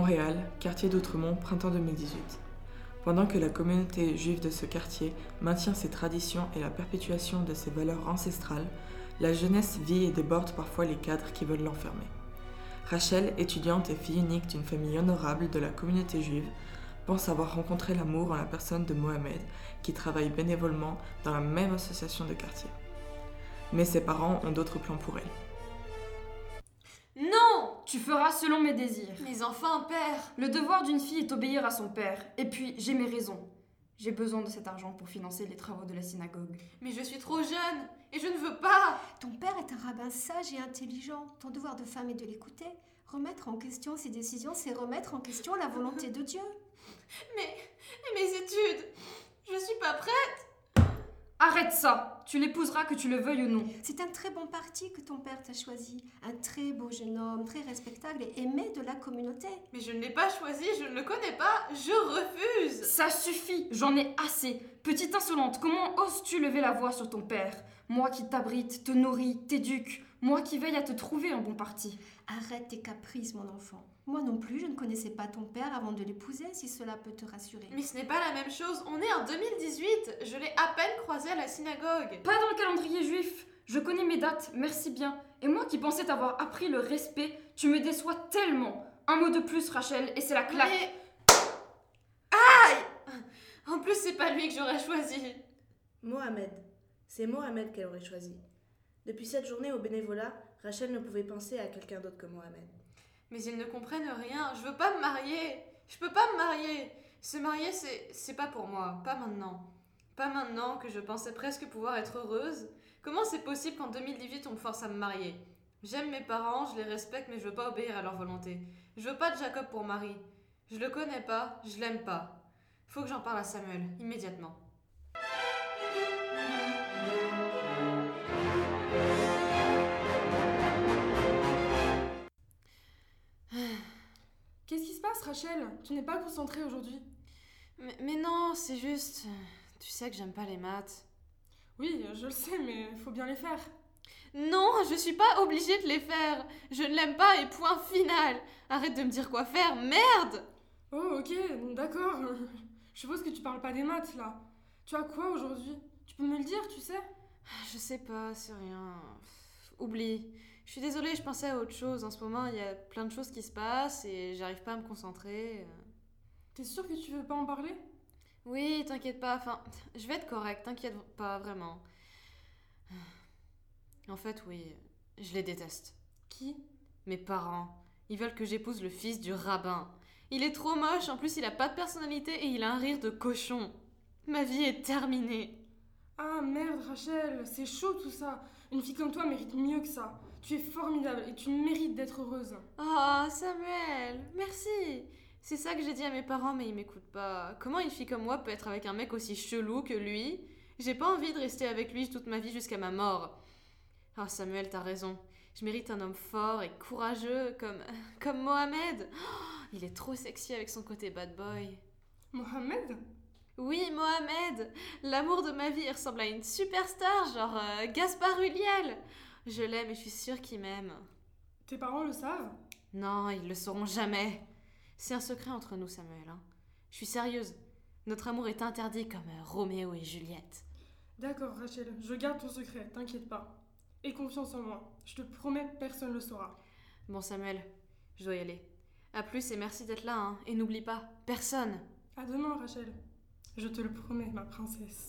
Montréal, quartier d'Outremont, printemps 2018. Pendant que la communauté juive de ce quartier maintient ses traditions et la perpétuation de ses valeurs ancestrales, la jeunesse vit et déborde parfois les cadres qui veulent l'enfermer. Rachel, étudiante et fille unique d'une famille honorable de la communauté juive, pense avoir rencontré l'amour en la personne de Mohamed, qui travaille bénévolement dans la même association de quartier. Mais ses parents ont d'autres plans pour elle. Non! Tu feras selon mes désirs. Mais enfin, père! Le devoir d'une fille est obéir à son père. Et puis, j'ai mes raisons. J'ai besoin de cet argent pour financer les travaux de la synagogue. Mais je suis trop jeune et je ne veux pas! Ton père est un rabbin sage et intelligent. Ton devoir de femme est de l'écouter. Remettre en question ses décisions, c'est remettre en question la volonté de Dieu. Mais mes études! Je suis pas prête! Arrête ça! Tu l'épouseras que tu le veuilles ou non. C'est un très bon parti que ton père t'a choisi. Un très beau jeune homme, très respectable et aimé de la communauté. Mais je ne l'ai pas choisi, je ne le connais pas, je refuse! Ça suffit, j'en ai assez. Petite insolente, comment oses-tu lever la voix sur ton père? Moi qui t'abrite, te nourris, t'éduque. Moi qui veille à te trouver un bon parti. Arrête tes caprices, mon enfant. Moi non plus, je ne connaissais pas ton père avant de l'épouser, si cela peut te rassurer. Mais ce n'est pas la même chose, on est en 2018, je l'ai à peine croisé à la synagogue. Pas dans le calendrier juif. Je connais mes dates, merci bien. Et moi qui pensais t'avoir appris le respect, tu me déçois tellement. Un mot de plus, Rachel, et c'est la claque. Mais... Aïe! En plus, c'est pas lui que j'aurais choisi. Mohamed. C'est Mohamed qu'elle aurait choisi. Depuis cette journée au bénévolat, Rachel ne pouvait penser à quelqu'un d'autre que Mohamed. Mais ils ne comprennent rien, je veux pas me marier. Je peux pas me marier. Se marier, c'est pas pour moi, pas maintenant. Pas maintenant que je pensais presque pouvoir être heureuse. Comment c'est possible qu'en 2018 on me force à me marier? J'aime mes parents, je les respecte, mais je veux pas obéir à leur volonté. Je veux pas de Jacob pour mari. Je le connais pas, je l'aime pas. Faut que j'en parle à Samuel, immédiatement. Qu'est-ce qui se passe, Rachel? Tu n'es pas concentrée aujourd'hui? Mais non, c'est juste... Tu sais que j'aime pas les maths. Oui, je le sais, mais il faut bien les faire. Non, je suis pas obligée de les faire. Je ne l'aime pas et point final. Arrête de me dire quoi faire, merde! Oh, ok, d'accord. Je suppose que tu parles pas des maths, là. Tu as quoi aujourd'hui? Tu peux me le dire, tu sais? Je sais pas, c'est rien. Oublie. Je suis désolée, je pensais à autre chose. En ce moment, il y a plein de choses qui se passent et j'arrive pas à me concentrer. T'es sûre que tu veux pas en parler? Oui, t'inquiète pas. Enfin, je vais être correcte, t'inquiète pas, vraiment. En fait, oui, je les déteste. Qui? Mes parents. Ils veulent que j'épouse le fils du rabbin. Il est trop moche, en plus il a pas de personnalité et il a un rire de cochon. Ma vie est terminée. Ah merde, Rachel, c'est chaud tout ça. Une fille comme toi mérite mieux que ça. Tu es formidable et tu mérites d'être heureuse. Oh, Samuel, merci. C'est ça que j'ai dit à mes parents, mais ils m'écoutent pas. Comment une fille comme moi peut être avec un mec aussi chelou que lui? J'ai pas envie de rester avec lui toute ma vie jusqu'à ma mort. Oh, Samuel, t'as raison. Je mérite un homme fort et courageux comme Mohamed. Oh, il est trop sexy avec son côté bad boy. Mohamed? Oui, Mohamed. L'amour de ma vie, il ressemble à une superstar, genre Gaspard Ulliel. Je l'aime et je suis sûre qu'il m'aime. Tes parents le savent? Non, ils le sauront jamais. C'est un secret entre nous, Samuel. Hein. Je suis sérieuse. Notre amour est interdit comme Roméo et Juliette. D'accord, Rachel, je garde ton secret, t'inquiète pas. Aie confiance en moi. Je te promets, personne ne le saura. Bon, Samuel, je dois y aller. À plus et merci d'être là, hein. Et n'oublie pas, personne. À demain, Rachel. Je te le promets, ma princesse.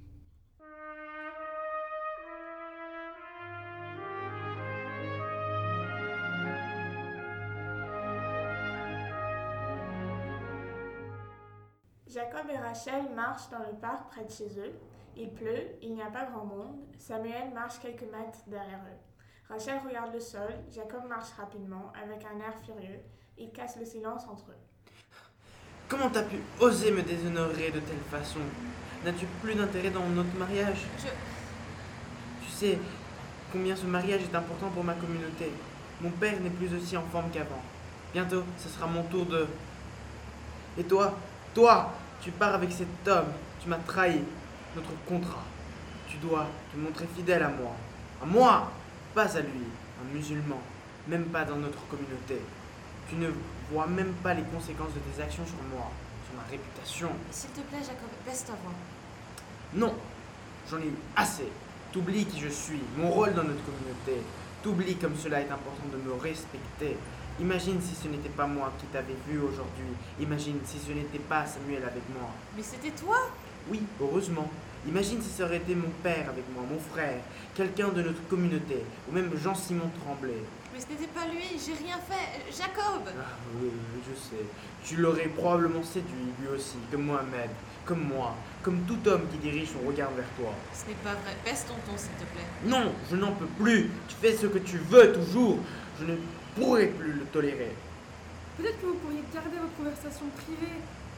Jacob et Rachel marchent dans le parc près de chez eux. Il pleut, il n'y a pas grand monde. Samuel marche quelques mètres derrière eux. Rachel regarde le sol, Jacob marche rapidement, avec un air furieux. Il casse le silence entre eux. Comment t'as pu oser me déshonorer de telle façon? N'as-tu plus d'intérêt dans notre mariage? Tu sais combien ce mariage est important pour ma communauté. Mon père n'est plus aussi en forme qu'avant. Bientôt, ce sera mon tour de... Et toi, tu pars avec cet homme. Tu m'as trahi. Notre contrat. Tu dois te montrer fidèle à moi. À moi, pas à lui, un musulman. Même pas dans notre communauté. Tu ne vois même pas les conséquences de tes actions sur moi, sur ma réputation. S'il te plaît, Jacob, baisse ta voix. Non, j'en ai eu assez. T'oublies qui je suis, mon rôle dans notre communauté. T'oublies comme cela est important de me respecter. Imagine si ce n'était pas moi qui t'avais vu aujourd'hui. Imagine si ce n'était pas Samuel avec moi. Mais c'était toi! Oui, heureusement. Imagine si ça aurait été mon père avec moi, mon frère, quelqu'un de notre communauté, ou même Jean-Simon Tremblay. Mais ce n'était pas lui, j'ai rien fait. Jacob! Ah oui, je sais. Tu l'aurais probablement séduit, lui aussi, comme Mohamed, comme moi, comme tout homme qui dirige son regard vers toi. Ce n'est pas vrai. Baisse ton ton, s'il te plaît. Non, je n'en peux plus. Tu fais ce que tu veux toujours. Je ne pourrai plus le tolérer. Peut-être que vous pourriez garder votre conversation privée.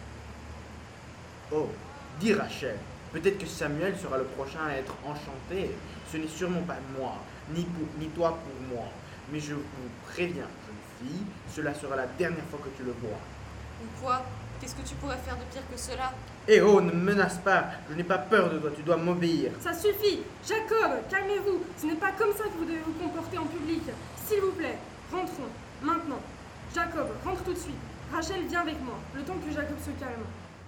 Oh, dis Rachel. Peut-être que Samuel sera le prochain à être enchanté. Ce n'est sûrement pas moi, ni toi pour moi. Mais je vous préviens, jeune fille, cela sera la dernière fois que tu le vois. Ou quoi? Qu'est-ce que tu pourrais faire de pire que cela? Eh oh, ne me menace pas. Je n'ai pas peur de toi, tu dois m'obéir. Ça suffit! Jacob, calmez-vous! Ce n'est pas comme ça que vous devez vous comporter en public. S'il vous plaît, rentrons, maintenant. Jacob, rentre tout de suite. Rachel, viens avec moi, le temps que Jacob se calme.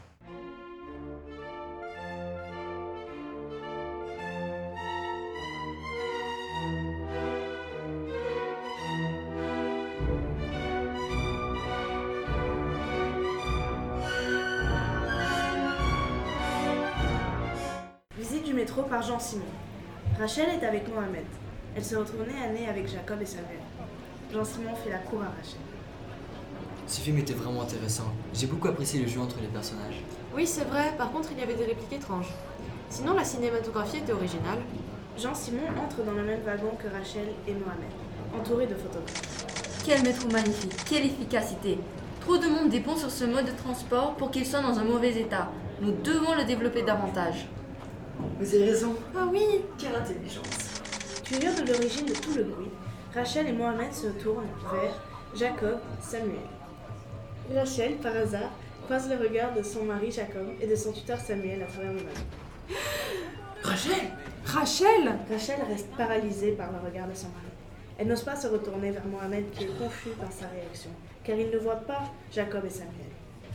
Visite du métro par Jean-Simon. Rachel est avec Mohamed. Elle se retrouve nez à nez avec Jacob et Samuel. Jean-Simon fait la cour à Rachel. Ce film était vraiment intéressant. J'ai beaucoup apprécié le jeu entre les personnages. Oui, c'est vrai. Par contre, il y avait des répliques étranges. Sinon, la cinématographie était originale. Jean-Simon entre dans le même wagon que Rachel et Mohamed, entouré de photographes. Quel métro magnifique, quelle efficacité. Trop de monde dépend sur ce mode de transport pour qu'il soit dans un mauvais état. Nous devons le développer davantage. Vous avez raison. Ah oui! Quelle intelligence. Curieux de l'origine de tout le bruit, Rachel et Mohamed se tournent vers Jacob, Samuel. Rachel, par hasard, croise le regard de son mari Jacob et de son tuteur Samuel à travers le wagon. Rachel! Rachel! Rachel reste paralysée par le regard de son mari. Elle n'ose pas se retourner vers Mohamed qui est confus par sa réaction, car il ne voit pas Jacob et Samuel.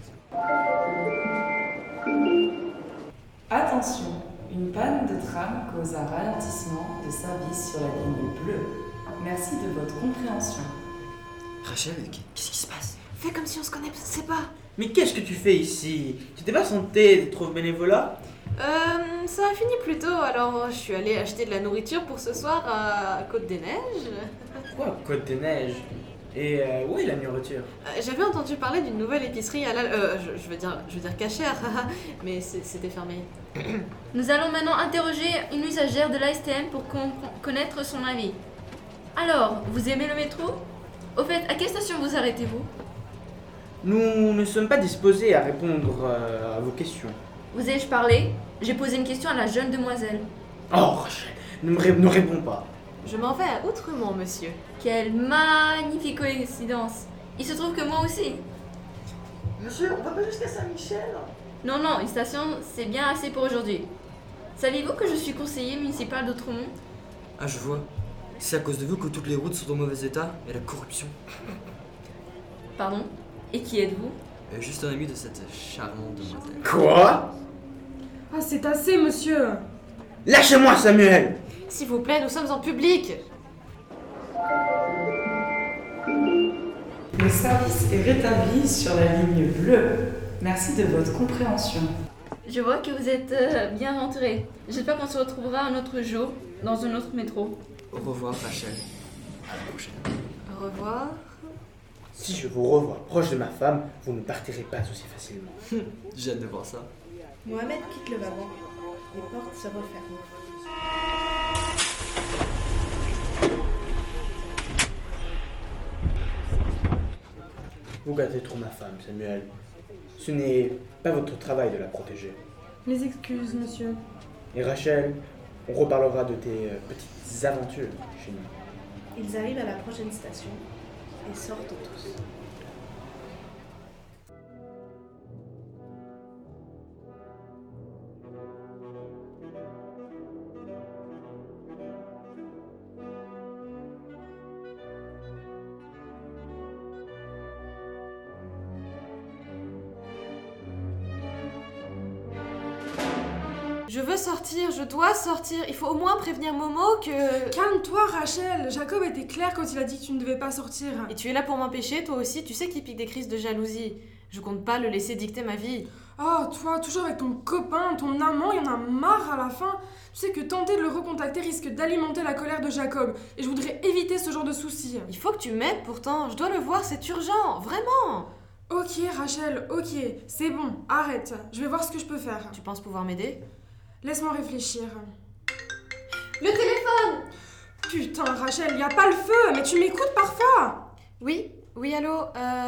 Attention, une panne de tram cause un ralentissement de service sur la ligne bleue. Merci de votre compréhension. Rachel, qu'est-ce qui se passe? Fais comme si on se connaissait pas. Mais qu'est-ce que tu fais ici? Tu t'es pas senté d'être au bénévolat? Ça a fini plus tôt, alors je suis allée acheter de la nourriture pour ce soir à Côte des Neiges. Quoi, Côte des Neiges? Et où est la nourriture? J'avais entendu parler d'une nouvelle épicerie à je veux dire cachère, mais c'était fermé. Nous allons maintenant interroger une usagère de l'ASTM pour connaître son avis. Alors, vous aimez le métro? Au fait, à quelle station vous arrêtez-vous? Nous ne sommes pas disposés à répondre à vos questions. Vous ai-je parlé? J'ai posé une question à la jeune demoiselle. Oh, Rachel, ne réponds pas. Je m'en vais à Outremont, monsieur. Quelle magnifique coïncidence. Il se trouve que moi aussi. Monsieur, on va pas jusqu'à Saint-Michel? Non, une station, c'est bien assez pour aujourd'hui. Saviez-vous que je suis conseiller municipal d'Outremont? Ah, je vois. C'est à cause de vous que toutes les routes sont en mauvais état et la corruption. Pardon? Et qui êtes-vous? Juste un ami de cette charmante demoiselle. Quoi? Ah, c'est assez, monsieur! Lâchez-moi, Samuel! S'il vous plaît, nous sommes en public. Le service est rétabli sur la ligne bleue. Merci de votre compréhension. Je vois que vous êtes bien rentré. J'espère qu'on se retrouvera un autre jour dans un autre métro. Au revoir, Rachel. À la prochaine. Au revoir. Si je vous revois proche de ma femme, vous ne partirez pas aussi facilement. J'ai hâte de voir ça. Mohamed quitte le wagon. Les portes se referment. Vous gâtez trop ma femme, Samuel. Ce n'est pas votre travail de la protéger. Les excuses, monsieur. Et Rachel, on reparlera de tes petites aventures chez nous. Ils arrivent à la prochaine station et sortent tous. Je veux sortir, je dois sortir. Il faut au moins prévenir Momo que... Calme-toi, Rachel. Jacob était clair quand il a dit que tu ne devais pas sortir. Et tu es là pour m'empêcher, toi aussi. Tu sais qu'il pique des crises de jalousie. Je compte pas le laisser dicter ma vie. Oh, toi, toujours avec ton copain, ton amant, il y en a marre à la fin. Tu sais que tenter de le recontacter risque d'alimenter la colère de Jacob. Et je voudrais éviter ce genre de soucis. Il faut que tu m'aides pourtant. Je dois le voir, c'est urgent. Vraiment. Ok, Rachel, ok. C'est bon, arrête. Je vais voir ce que je peux faire. Tu penses pouvoir m'aider? Laisse-moi réfléchir. Le téléphone! Putain, Rachel, y a pas le feu, mais tu m'écoutes parfois? Oui, allô,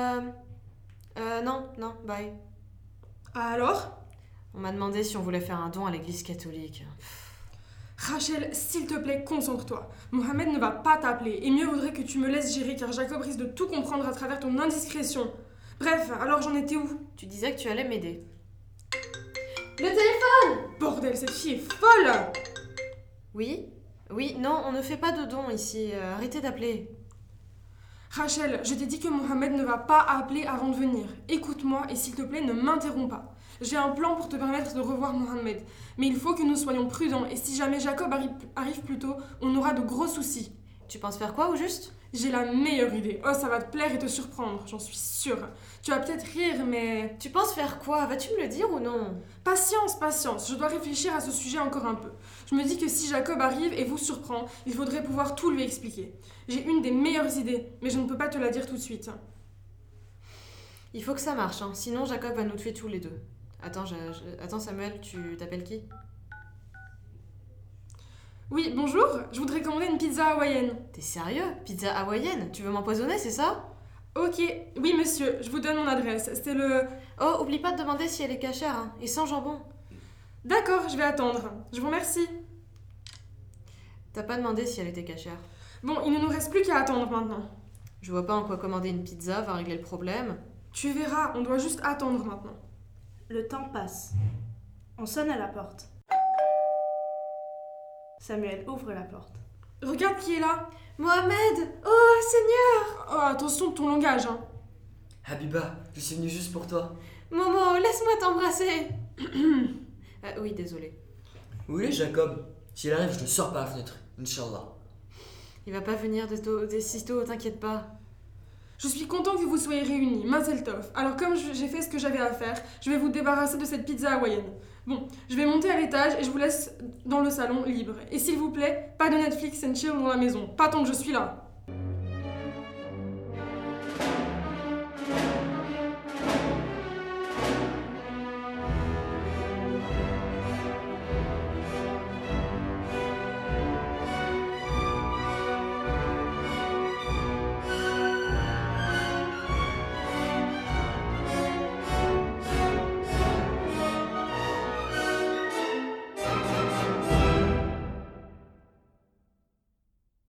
non, bye. Alors? On m'a demandé si on voulait faire un don à l'église catholique. Rachel, s'il te plaît, concentre-toi. Mohamed ne va pas t'appeler, et mieux vaudrait que tu me laisses gérer, car Jacob risque de tout comprendre à travers ton indiscrétion. Bref, alors j'en étais où? Tu disais que tu allais m'aider. Le téléphone! Bordel, cette fille est folle! Oui, non, on ne fait pas de dons ici. Arrêtez d'appeler. Rachel, je t'ai dit que Mohamed ne va pas appeler avant de venir. Écoute-moi et s'il te plaît, ne m'interromps pas. J'ai un plan pour te permettre de revoir Mohamed. Mais il faut que nous soyons prudents et si jamais Jacob arrive plus tôt, on aura de gros soucis. Tu penses faire quoi au juste? J'ai la meilleure idée. Oh, ça va te plaire et te surprendre, j'en suis sûre. Tu vas peut-être rire, mais... Tu penses faire quoi? Vas-tu me le dire ou non? Patience, je dois réfléchir à ce sujet encore un peu. Je me dis que si Jacob arrive et vous surprend, il faudrait pouvoir tout lui expliquer. J'ai une des meilleures idées, mais je ne peux pas te la dire tout de suite. Il faut que ça marche, hein. Sinon Jacob va nous tuer tous les deux. Attends Samuel, tu t'appelles qui? Oui, bonjour, je voudrais commander une pizza hawaïenne. T'es sérieux? Pizza hawaïenne? Tu veux m'empoisonner, c'est ça? Ok, oui monsieur, je vous donne mon adresse, c'est le... Oh, oublie pas de demander si elle est cachère, hein, et sans jambon. D'accord, je vais attendre. Je vous remercie. T'as pas demandé si elle était cachère? Bon, il ne nous reste plus qu'à attendre maintenant. Je vois pas en quoi commander une pizza va régler le problème. Tu verras, on doit juste attendre maintenant. Le temps passe. On sonne à la porte. Samuel ouvre la porte. Regarde qui est là. Mohamed! Oh, Seigneur! Oh, attention de ton langage, hein. Habiba, je suis venue juste pour toi. Momo, laisse-moi t'embrasser. Oui, désolé. Où est Jacob? S'il arrive, je le sors par la fenêtre, Inch'Allah. Il va pas venir de sitôt, t'inquiète pas. Je suis content que vous soyez réunis, Mazel Tov. Alors comme j'ai fait ce que j'avais à faire, je vais vous débarrasser de cette pizza hawaïenne. Bon, je vais monter à l'étage et je vous laisse dans le salon libre. Et s'il vous plaît, pas de Netflix and chill dans la maison, pas tant que je suis là.